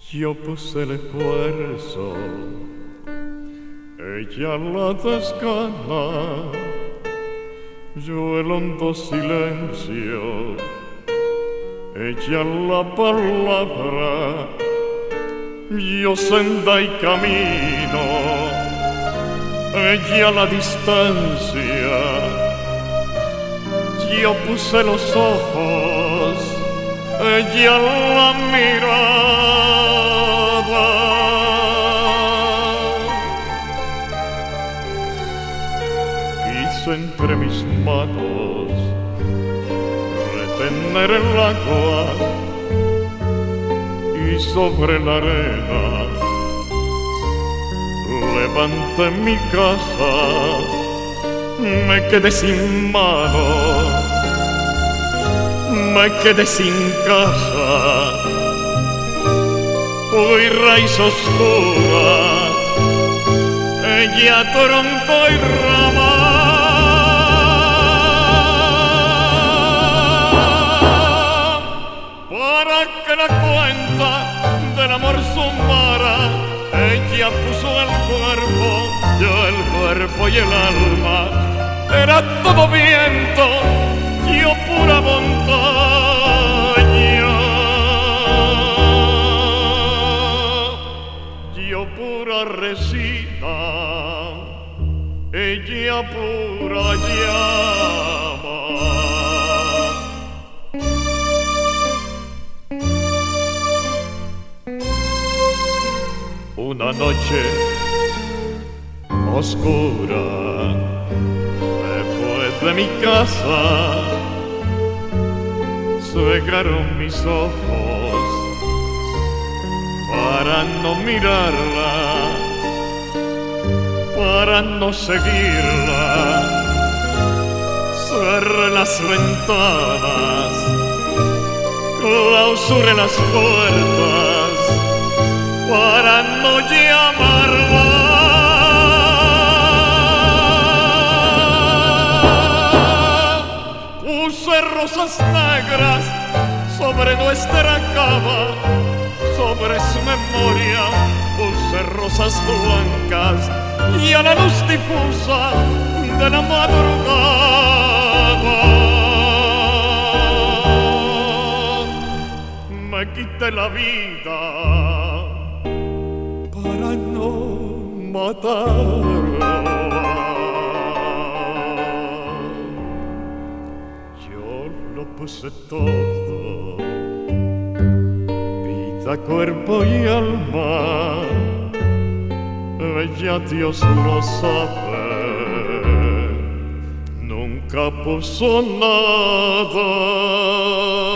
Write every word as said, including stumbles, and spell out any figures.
Yo puse el esfuerzo, ella la desgana, yo el hondo silencio, ella la palabra, yo senda y camino, ella la distancia. Yo puse los ojos, ella la mirada. Quise entre mis manos retener el agua y sobre la arena levanté mi casa. Me quedé sin mano, me quedé sin casa, fui raíz oscura, ella tronco y rama. Para que la cuenta del amor sumara, ella puso el cuerpo, yo el cuerpo y el alma. Era todo viento, yo pura montaña, yo pura resina, ella pura llama. Una noche oscura de mi casa cegaron mis ojos para no mirarla, para no seguirla. Cerré las ventanas, clausuré las puertas para no llamarla. Puse rosas negras sobre nuestra cama, sobre su memoria puse rosas blancas y a la luz difusa de la madrugada me quité la vida para no matarla. Lo puse todo, vida, cuerpo y alma, ella Dios lo sabe, nunca puso nada.